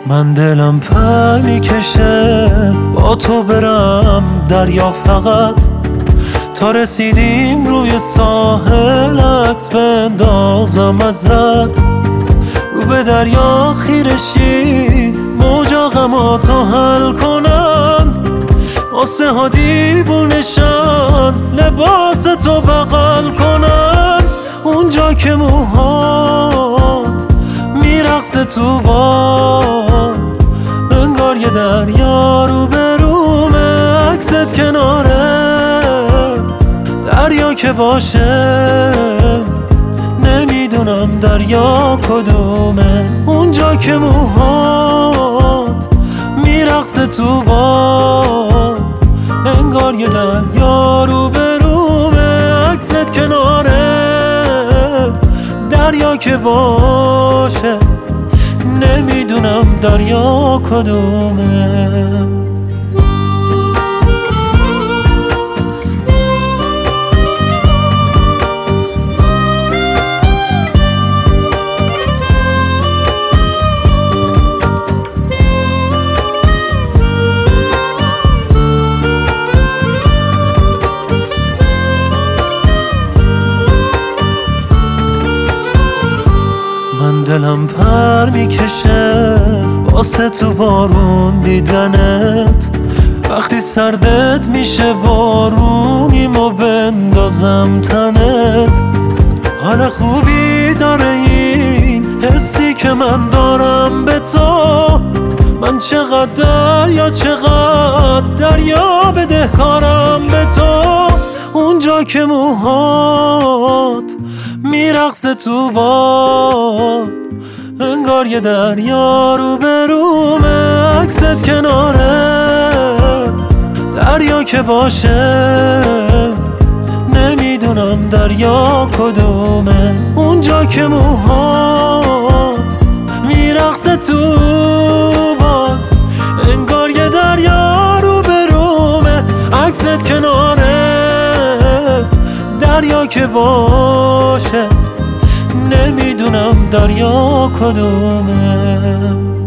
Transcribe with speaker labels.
Speaker 1: من دلم پر میکشه با تو برم دریا فقط، تا رسیدیم روی ساحل عکس بندازم ازت. رو به دریا خیرشی موجا غماتو حل کنن، آسه ها دیوونشن لباس تو بغل کنن. اونجا که موهات میرقصه تو باد، انگار یه دریا رو برومه، عکست کناره دریا که باشه نمیدونم دریا کدومه. اونجا که موهات میرقصه تو باد، انگار یه دریا رو برومه، عکست کناره دریا که باشه نمیدونم دریا کدومه. من دلم پر میکشه واسه تو بارون دیدنت، وقتی سردت میشه بارونیمو بندازم تنت. حال خوبی داره این حسی که من دارم به تو، من چقدر دریا چقدر دریا بدهکارم به تو. اونجا که موهات میرقصه تو باد، انگار یه دریا رو برومه، عکست کناره دریا که باشه نمیدونم دریا کدومه. اونجا که موهات میرقصه تو باد، انگار یه دریا رو برومه، عکست کناره دریا که باشه نمیدونم دریا کدومه.